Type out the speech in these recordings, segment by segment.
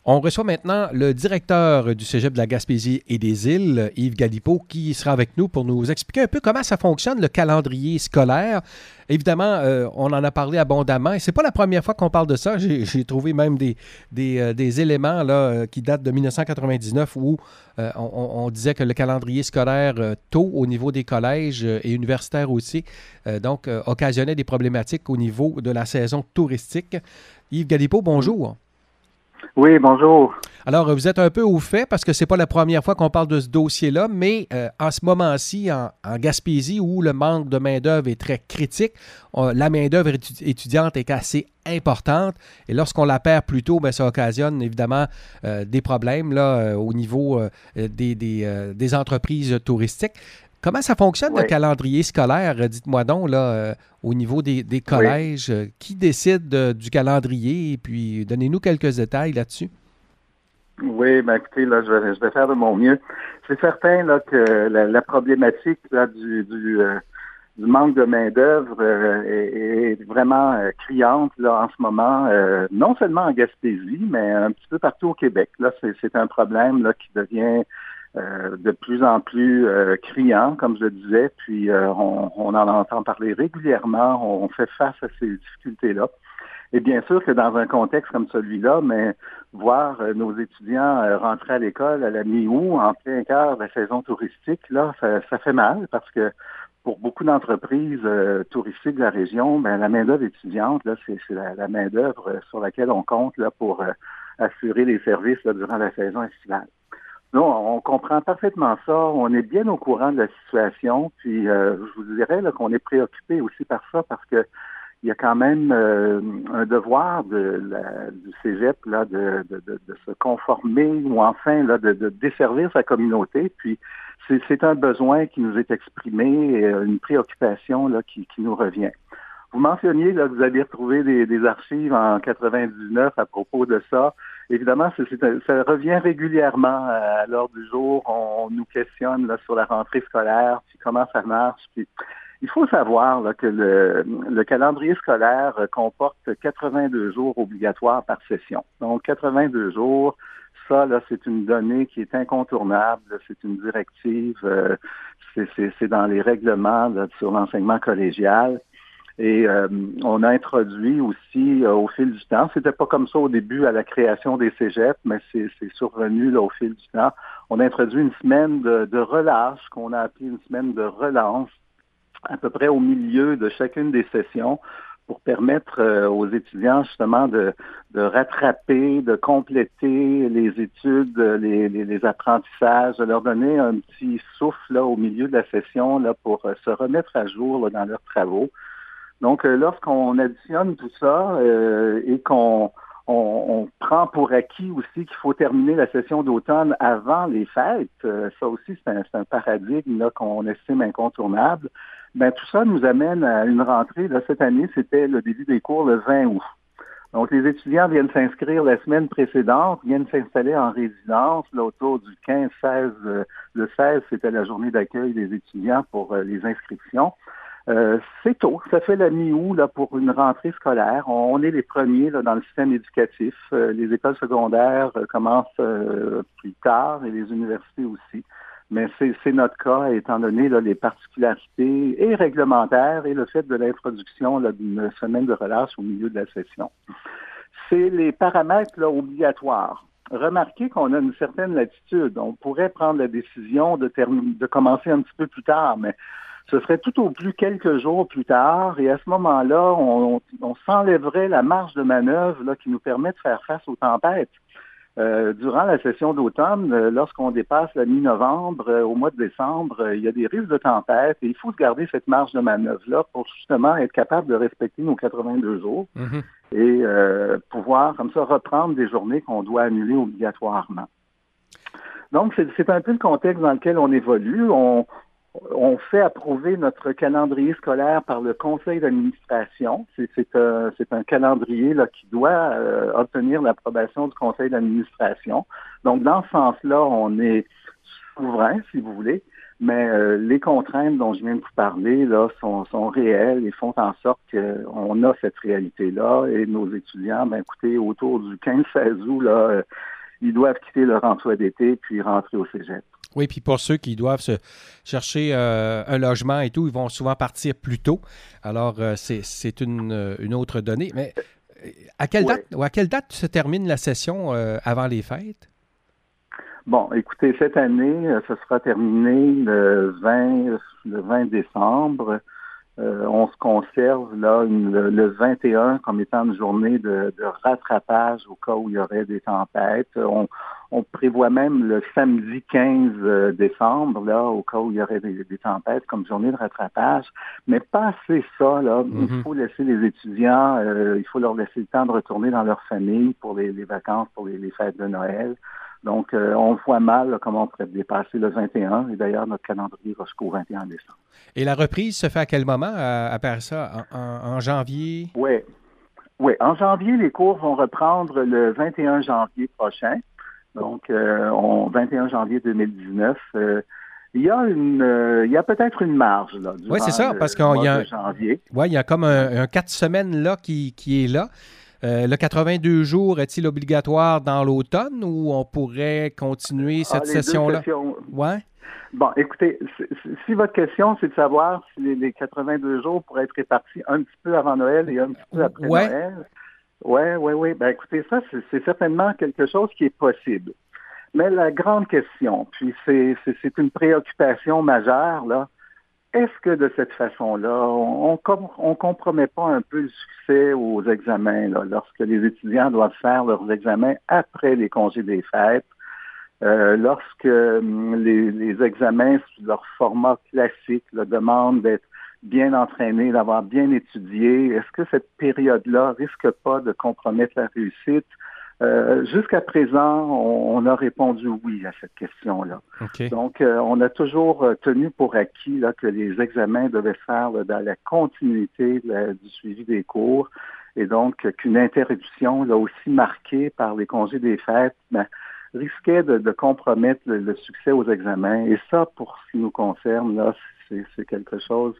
On reçoit maintenant le directeur du Cégep de la Gaspésie et des Îles, Yves Galipeau, qui sera avec nous pour nous expliquer un peu comment ça fonctionne, le calendrier scolaire. Évidemment, on en a parlé abondamment et c'est pas la première fois qu'on parle de ça. J'ai trouvé même des éléments là, qui datent de 1999 où on disait que le calendrier scolaire tôt au niveau des collèges et universitaires aussi, occasionnait des problématiques au niveau de la saison touristique. Yves Galipeau, bonjour. Oui, bonjour. Alors, vous êtes un peu au fait parce que c'est pas la première fois qu'on parle de ce dossier-là, mais en ce moment-ci, en Gaspésie, où le manque de main-d'œuvre est très critique, la main-d'œuvre étudiante est assez importante et lorsqu'on la perd plus tôt, bien, ça occasionne évidemment des problèmes là, au niveau des entreprises touristiques. Comment ça fonctionne le Oui, calendrier scolaire? Dites-moi donc, là, au niveau des oui. collèges, qui décide du calendrier? Et puis, donnez-nous quelques détails là-dessus. Oui, ben écoutez, là, je vais faire de mon mieux. C'est certain là, que la problématique là, du manque de main-d'œuvre est vraiment criante là, en ce moment, non seulement en Gaspésie, mais un petit peu partout au Québec. Là, c'est un problème là, qui devient de plus en plus criant, comme je le disais, puis on en entend parler régulièrement, on fait face à ces difficultés-là. Et bien sûr que dans un contexte comme celui-là, mais voir nos étudiants rentrer à l'école à la mi-août, en plein cœur de la saison touristique, là, ça fait mal parce que pour beaucoup d'entreprises touristiques de la région, ben, la main-d'œuvre étudiante, là, c'est la main-d'œuvre sur laquelle on compte là, pour assurer les services là, durant la saison estivale. Non, on comprend parfaitement ça. On est bien au courant de la situation. Puis, je vous dirais là, qu'on est préoccupé aussi par ça parce que il y a quand même un devoir du Cégep là, de se conformer ou enfin là, de desservir sa communauté. Puis, c'est un besoin qui nous est exprimé et une préoccupation là, qui nous revient. Vous mentionniez là, que vous aviez retrouvé des archives en 99 à propos de ça. Évidemment, ça revient régulièrement à l'ordre du jour. On nous questionne là, sur la rentrée scolaire, puis comment ça marche. Puis il faut savoir là, que le calendrier scolaire comporte 82 jours obligatoires par session. Donc, 82 jours, ça, là, c'est une donnée qui est incontournable. C'est une directive. C'est dans les règlements là, sur l'enseignement collégial. Et on a introduit aussi au fil du temps, c'était pas comme ça au début à la création des cégeps, mais c'est survenu là, au fil du temps. On a introduit une semaine de relâche qu'on a appelée une semaine de relance, à peu près au milieu de chacune des sessions, pour permettre aux étudiants justement de rattraper, de compléter les études, les apprentissages, de leur donner un petit souffle là, au milieu de la session là, pour se remettre à jour là, dans leurs travaux. Donc, lorsqu'on additionne tout ça et qu'on prend pour acquis aussi qu'il faut terminer la session d'automne avant les fêtes, ça aussi, c'est un paradigme là, qu'on estime incontournable. Ben, tout ça nous amène à une rentrée. Là, cette année, c'était le début des cours le 20 août. Donc, les étudiants viennent s'inscrire la semaine précédente, viennent s'installer en résidence là, autour du 15-16. Le 16, c'était la journée d'accueil des étudiants pour les inscriptions. C'est tôt, ça fait la mi-août là, pour une rentrée scolaire. On est les premiers là, dans le système éducatif. Les écoles secondaires commencent plus tard et les universités aussi. Mais c'est notre cas, étant donné là, les particularités et réglementaires et le fait de l'introduction là, d'une semaine de relâche au milieu de la session. C'est les paramètres là, obligatoires. Remarquez qu'on a une certaine latitude. On pourrait prendre la décision de commencer un petit peu plus tard, mais ce serait tout au plus quelques jours plus tard, et à ce moment-là, on s'enlèverait la marge de manœuvre là, qui nous permet de faire face aux tempêtes. Durant la session d'automne, lorsqu'on dépasse la mi-novembre, au mois de décembre, il y a des risques de tempête et il faut se garder cette marge de manœuvre-là pour justement être capable de respecter nos 82 jours Mhm. et pouvoir comme ça reprendre des journées qu'on doit annuler obligatoirement. Donc, c'est un peu le contexte dans lequel on évolue. On fait approuver notre calendrier scolaire par le conseil d'administration. C'est un calendrier là, qui doit obtenir l'approbation du conseil d'administration. Donc, dans ce sens-là, on est souverain, si vous voulez, mais les contraintes dont je viens de vous parler là, sont réelles et font en sorte qu'on a cette réalité-là. Et nos étudiants, ben écoutez, autour du 15-16 août, là, ils doivent quitter leur emploi d'été puis rentrer au cégep. Oui, puis pour ceux qui doivent se chercher un logement et tout, ils vont souvent partir plus tôt. Alors, c'est une autre donnée. Mais à quelle date se termine la session avant les fêtes? Bon, écoutez, cette année, ce sera terminé le 20 décembre. On se conserve là le 21 comme étant une journée de rattrapage au cas où il y aurait des tempêtes. On prévoit même le samedi 15 décembre, là, au cas où il y aurait des tempêtes, comme journée de rattrapage. Mais passer ça, là, il faut laisser les étudiants, il faut leur laisser le temps de retourner dans leur famille pour les vacances, pour les fêtes de Noël. Donc, on voit mal là, comment on pourrait dépasser le 21. Et d'ailleurs, notre calendrier va jusqu'au 21 décembre. Et la reprise se fait à quel moment, après ça, en janvier? Oui. En janvier, les cours vont reprendre le 21 janvier prochain. Donc, 21 janvier 2019. Il y a peut-être une marge là. Oui, c'est ça, parce qu'il y a janvier. Oui, il y a comme un 4 semaines là qui est là. Le 82 jours est-il obligatoire dans l'automne ou on pourrait continuer cette session-là? Ouais. Bon, écoutez, si votre question, c'est de savoir si les 82 jours pourraient être répartis un petit peu avant Noël et un petit peu après Noël. Oui. Ben, écoutez, ça, c'est certainement quelque chose qui est possible. Mais la grande question, puis c'est une préoccupation majeure, là, est-ce que de cette façon-là, on compromet pas un peu le succès aux examens, là, lorsque les étudiants doivent faire leurs examens après les congés des fêtes, lorsque les examens sous leur format classique demandent d'être bien entraînés, d'avoir bien étudié, est-ce que cette période-là risque pas de compromettre la réussite? Jusqu'à présent, on a répondu oui à cette question-là. Okay. Donc, on a toujours tenu pour acquis là, que les examens devaient se faire là, dans la continuité du suivi des cours et donc qu'une interruption là, aussi marquée par les congés des fêtes risquait de compromettre le succès aux examens. Et ça, pour ce qui nous concerne, là, c'est quelque chose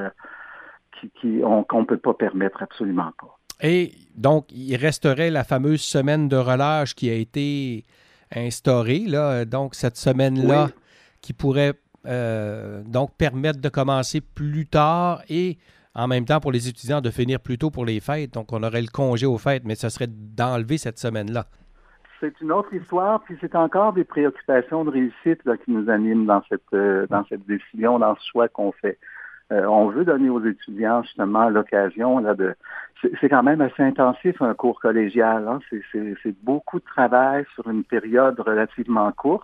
qu'on ne peut pas permettre, absolument pas. Et donc, il resterait la fameuse semaine de relâche qui a été instaurée, là. Donc, cette semaine-là qui pourrait donc permettre de commencer plus tard et en même temps pour les étudiants de finir plus tôt pour les fêtes. Donc, on aurait le congé aux fêtes, mais ce serait d'enlever cette semaine-là. C'est une autre histoire, puis c'est encore des préoccupations de réussite là, qui nous animent dans cette décision, dans ce choix qu'on fait. On veut donner aux étudiants justement l'occasion là c'est quand même assez intensif un cours collégial. Hein? C'est beaucoup de travail sur une période relativement courte.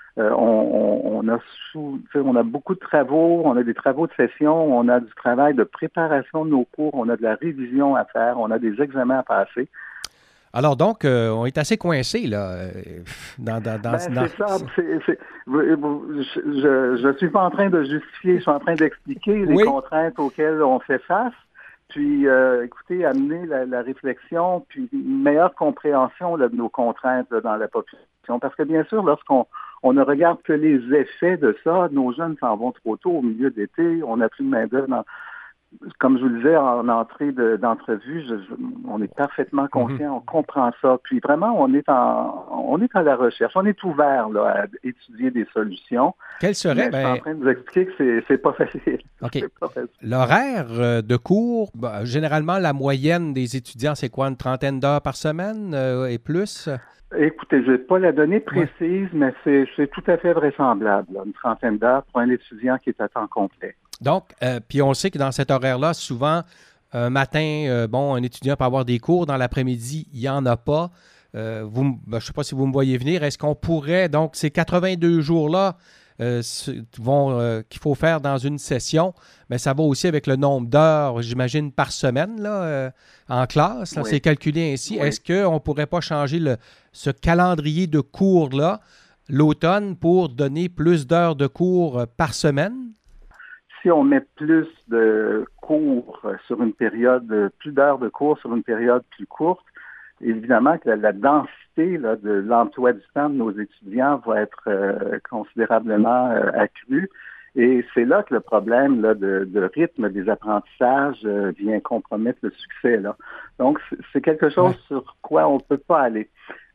On a beaucoup de travaux, on a des travaux de session, on a du travail de préparation de nos cours, on a de la révision à faire, on a des examens à passer. Alors donc, on est assez coincé là. C'est ça. Je suis pas en train de justifier, je suis en train d'expliquer les contraintes auxquelles on fait face. Puis, écoutez, amener la réflexion, puis une meilleure compréhension là, de nos contraintes là, dans la population. Parce que bien sûr, lorsqu'on ne regarde que les effets de ça, nos jeunes s'en vont trop tôt au milieu d'été, on n'a plus de main-d'œuvre. Comme je vous le disais en entrée d'entrevue, on est parfaitement conscient, on comprend ça. Puis vraiment, on est à la recherche, on est ouvert là, à étudier des solutions. Quelle serait? Je suis en train de vous expliquer que c'est pas facile. OK. L'horaire de cours, généralement, la moyenne des étudiants, c'est quoi, une trentaine d'heures par semaine et plus? Écoutez, je n'ai pas la donnée précise, mais c'est tout à fait vraisemblable, là, une trentaine d'heures pour un étudiant qui est à temps complet. Donc, puis on sait que dans cet horaire-là, souvent, un matin, un étudiant peut avoir des cours. Dans l'après-midi, il n'y en a pas. Je ne sais pas si vous me voyez venir. Est-ce qu'on pourrait, donc, ces 82 jours-là qu'il faut faire dans une session, mais ça va aussi avec le nombre d'heures, j'imagine, par semaine là, en classe. Là, c'est calculé ainsi. Oui. Est-ce qu'on ne pourrait pas changer ce calendrier de cours-là l'automne pour donner plus d'heures de cours par semaine? Si on met plus de cours sur une période, plus d'heures de cours sur une période plus courte, évidemment que la densité là, de l'emploi du temps de nos étudiants va être considérablement accrue. Et c'est là que le problème là, de rythme des apprentissages vient compromettre le succès. Là. Donc, c'est quelque chose sur quoi on ne peut pas aller.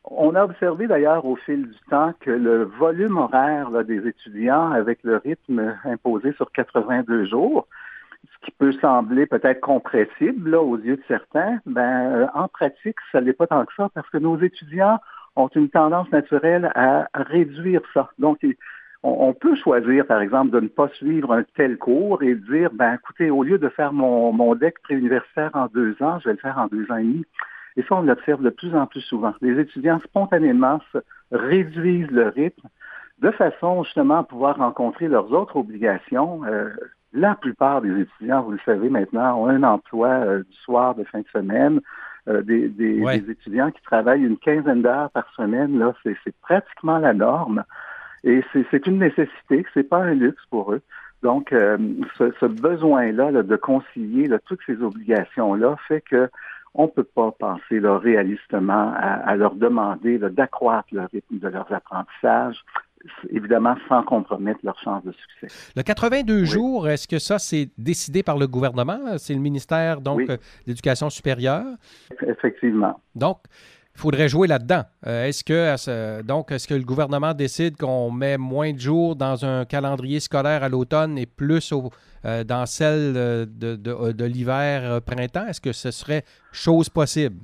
On a observé d'ailleurs au fil du temps que le volume horaire là, des étudiants avec le rythme imposé sur 82 jours, ce qui peut sembler peut-être compressible là, aux yeux de certains, en pratique, ça n'est pas tant que ça parce que nos étudiants ont une tendance naturelle à réduire ça. Donc, on peut choisir, par exemple, de ne pas suivre un tel cours et dire, écoutez, au lieu de faire mon DEC préuniversitaire en 2 ans, je vais le faire en 2 ans et demi. Et ça, on l'observe de plus en plus souvent. Les étudiants, spontanément, se réduisent le rythme de façon, justement, à pouvoir rencontrer leurs autres obligations. La plupart des étudiants, vous le savez maintenant, ont un emploi du soir, de fin de semaine. Des étudiants qui travaillent une quinzaine d'heures par semaine, là, c'est pratiquement la norme. Et c'est une nécessité, c'est pas un luxe pour eux. Donc, ce besoin-là là, de concilier là, toutes ces obligations-là fait que on ne peut pas penser là, réalistement à leur demander là, d'accroître le rythme de leurs apprentissages, évidemment sans compromettre leurs chances de succès. Le 82 jours, est-ce que ça, c'est décidé par le gouvernement? C'est le ministère donc de l'Éducation supérieure? Effectivement. Donc, il faudrait jouer là-dedans. Est-ce que le gouvernement décide qu'on met moins de jours dans un calendrier scolaire à l'automne et plus dans celle de l'hiver, printemps? Est-ce que ce serait chose possible?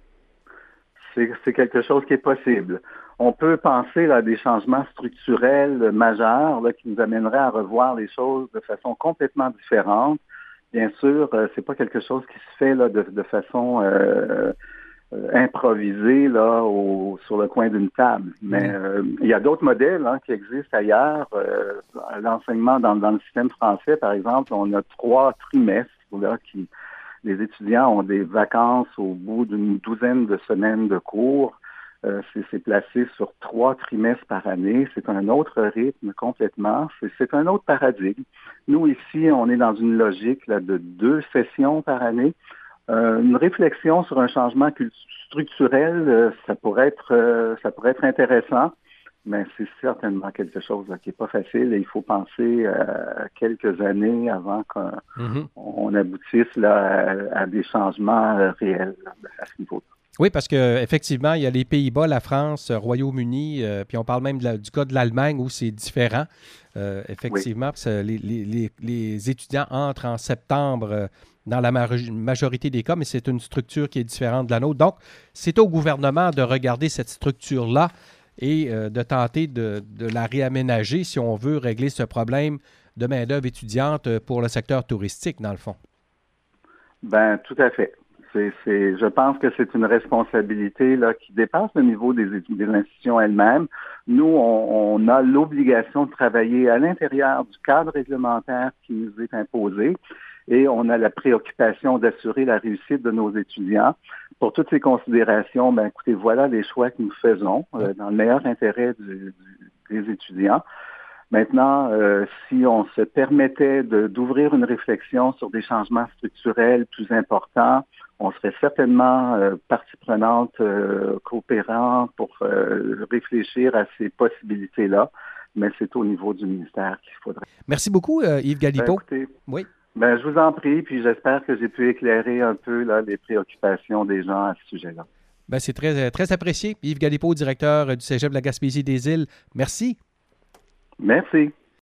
C'est quelque chose qui est possible. On peut penser là, à des changements structurels majeurs là, qui nous amèneraient à revoir les choses de façon complètement différente. Bien sûr, c'est pas quelque chose qui se fait là, de façon improvisé là sur le coin d'une table. Mais il y a d'autres modèles qui existent ailleurs. L'enseignement dans le système français, par exemple, on a 3 trimestres là les étudiants ont des vacances au bout d'une douzaine de semaines de cours. C'est placé sur 3 trimestres par année. C'est un autre rythme complètement. C'est un autre paradigme. Nous, ici, on est dans une logique là, de 2 sessions par année. Une réflexion sur un changement structurel, ça pourrait être intéressant, mais c'est certainement quelque chose là, qui n'est pas facile et il faut penser à quelques années avant qu'on aboutisse là, à des changements réels là, à ce niveau-là. Oui, parce qu'effectivement, il y a les Pays-Bas, la France, Royaume-Uni, puis on parle même du cas de l'Allemagne où c'est différent. Effectivement, les étudiants entrent en septembre dans la majorité des cas, mais c'est une structure qui est différente de la nôtre. Donc, c'est au gouvernement de regarder cette structure-là et de tenter de la réaménager si on veut régler ce problème de main-d'œuvre étudiante pour le secteur touristique, dans le fond. Tout à fait. Je pense que c'est une responsabilité là, qui dépasse le niveau des institutions elles-mêmes. Nous, on a l'obligation de travailler à l'intérieur du cadre réglementaire qui nous est imposé et on a la préoccupation d'assurer la réussite de nos étudiants. Pour toutes ces considérations, écoutez, voilà les choix que nous faisons dans le meilleur intérêt des étudiants. Maintenant, si on se permettait d'ouvrir une réflexion sur des changements structurels plus importants, on serait certainement partie prenante, coopérant pour réfléchir à ces possibilités-là, mais c'est au niveau du ministère qu'il faudrait. Merci beaucoup, Yves Galipeau. Écoutez, oui. Je vous en prie, puis j'espère que j'ai pu éclairer un peu là, les préoccupations des gens à ce sujet-là. C'est très, très apprécié. Yves Galipeau, directeur du Cégep de la Gaspésie des Îles. Merci. Merci.